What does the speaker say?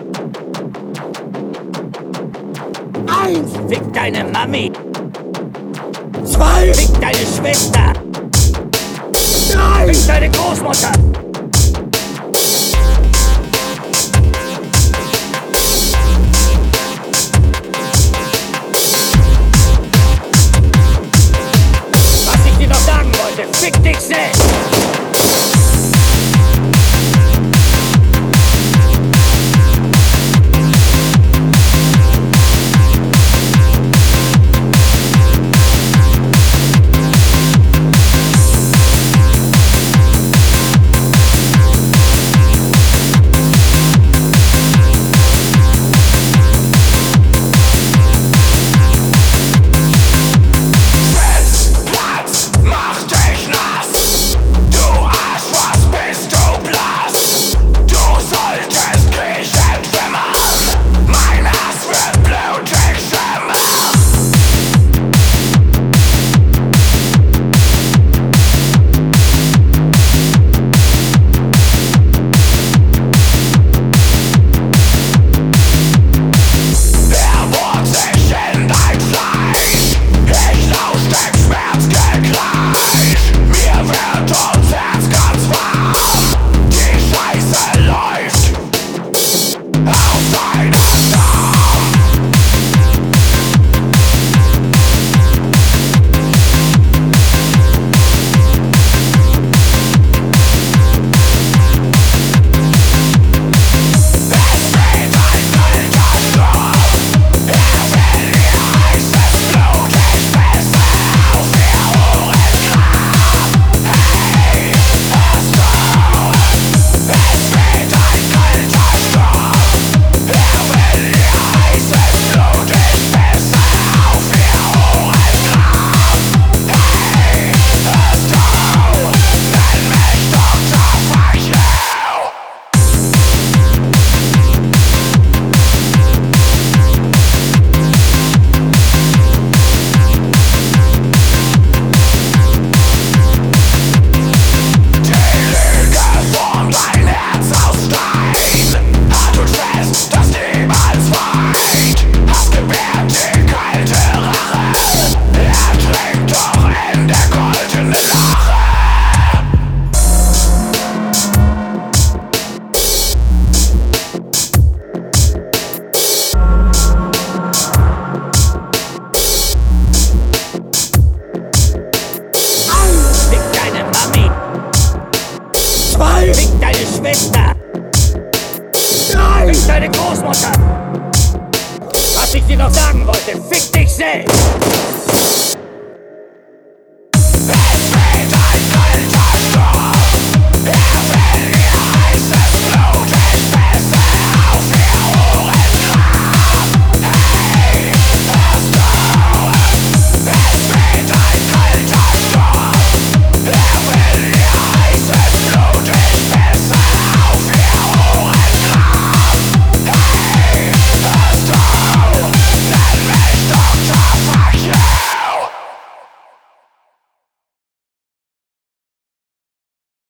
Eins, Fick deine Mami. zwei, Fick deine Schwester. drei, Fick deine Großmutter. Was ich dir noch sagen wollte, fick dich selbst. Fick deine Schwester. drei, Fick deine Großmutter. Was ich dir noch sagen wollte, fick dich selbst.